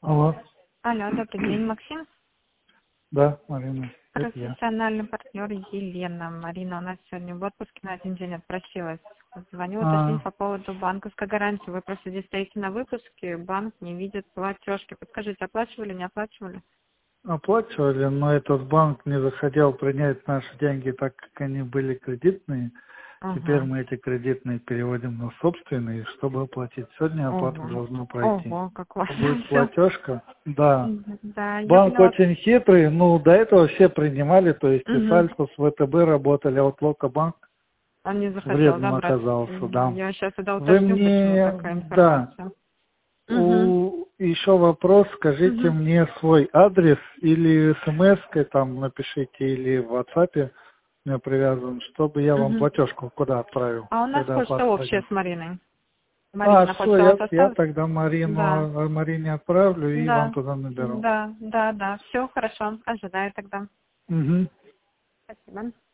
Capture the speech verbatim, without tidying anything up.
Алло. Алло, добрый день, Максим. Да, Марина. Это я. Профессиональный партнер Елена. Марина у нас сегодня в отпуске на один день отпросилась. Звоню А, уточнить по поводу банковской гарантии. Вы просто здесь стоите на выпуске, банк не видит платежки. Подскажите, оплачивали, не оплачивали? оплачивали, но этот банк не захотел принять наши деньги, так как они были кредитные. Теперь Ага. мы эти кредитные переводим на собственные, чтобы оплатить. Сегодня оплата Ого. должна пройти. Ого, как у вас Будет все. платежка? Да. Да, я Банк поняла. очень хитрый, ну, до этого все принимали, то есть и Угу. Сальсо с ВТБ работали, а вот Локобанк Он не захотел, да, вредным брать? оказался, да. Я сейчас тогда Вы уточню, почему мне, такая да, информация. Угу. У, еще вопрос, скажите Угу. мне свой адрес или смс-кой там напишите, или в WhatsApp мне привязан, чтобы я вам Угу. платежку куда отправил, А у нас когда почта оплата общая пойдет. с Мариной. А, Марина все, почта у я, вас я осталась? тогда Да. Марину, Марине отправлю и вам Да. туда наберу. Да, да, да. Все хорошо. Ожидаю тогда. Угу. Спасибо.